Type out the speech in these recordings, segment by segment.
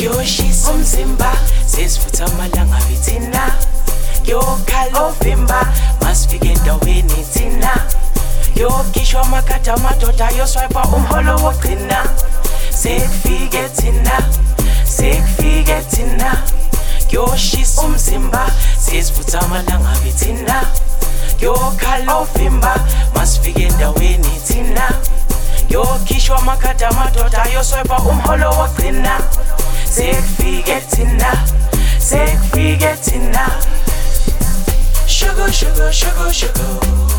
Kuyoshisa umzimba sesifutha amalanga bithina kuyokhala ovimba masifike endaweni thina kuyokhishwa amakhadi amadoda ayoswipa umholo wogcina sekufike thina kuyoshisa umzimba sesifutha amalanga bithina kuyokhala ovimba masifike endaweni thina kuyokhishwa amakhadi amadoda ayoswipa umholo wogcina sekufike thina Sugar, sugar, sugar, sugar.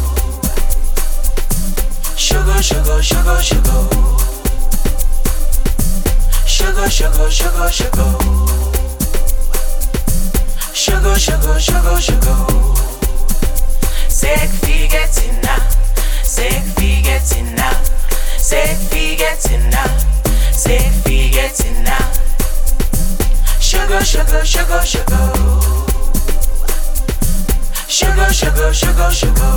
Sugar, sugar, sugar, sugar. Sugar, sugar, sugar, sugar. Sugar, sugar, sugar, sugar. Sekufike thina Sugar, sugar, sugar, sugar. Sugar, sugar, sugar, sugar.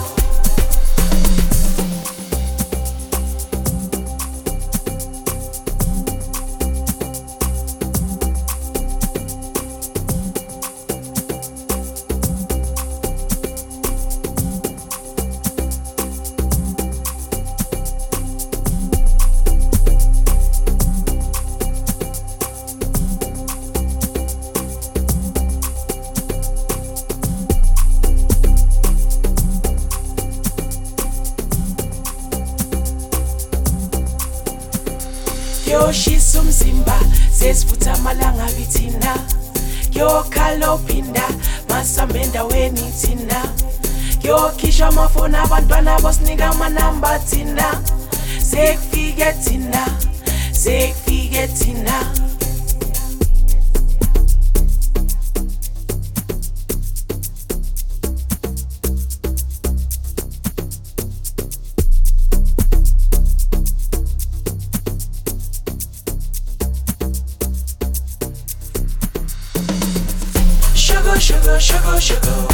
Kuyoshisa umzimba sesifutha amalanga bithina kuyokhala ophinda masihamba endaweni thina kuyokhishwa amafoni abantwana bosinika amanamba thina sekufike thina Sugar, sugar, sugar.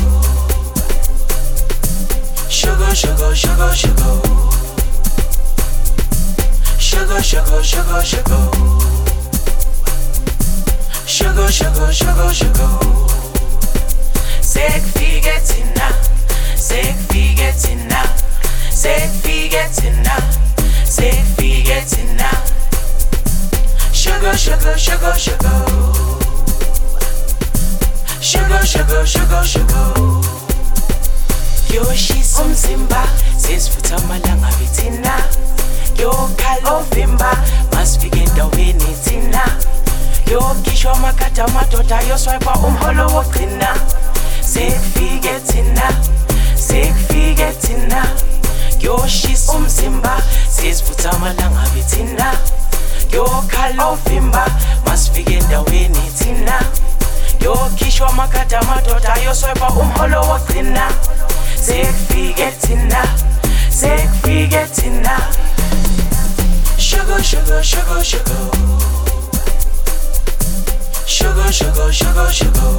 Sugar, sugar, sugar, sugar. Sugar, sugar, sugar, sugar. Sugar, sugar, sugar, sugar. Sekufike thina Sugar, sugar, sugar, sugar. Sugar, sugar, sugar, sugar. Kuyoshisa umzimba sesifutha amalanga bithina kuyokhala ovimba masifike endaweni thina kuyokhishwa amakhadi amadoda ayoswipa umholo wogcina sekufike thina kuyoshisa umzimba sesifutha amalanga bithina kuyokhala ovimba masifike endaweni thina kuyokhishwa amakhadi amadoda ayoswipa umholo wogcina sekufike thina Sugar, sugar, sugar, sugar. Sugar, sugar, sugar, sugar.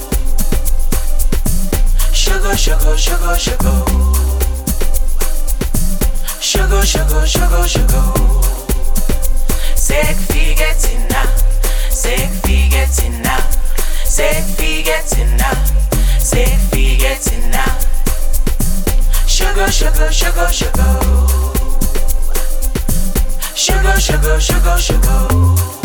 Sugar, sugar, sugar, sugar. Sugar, sugar, sugar, sugar. Sekufike thina Sugar, sugar, sugar, sugar. Sugar, sugar, sugar, sugar.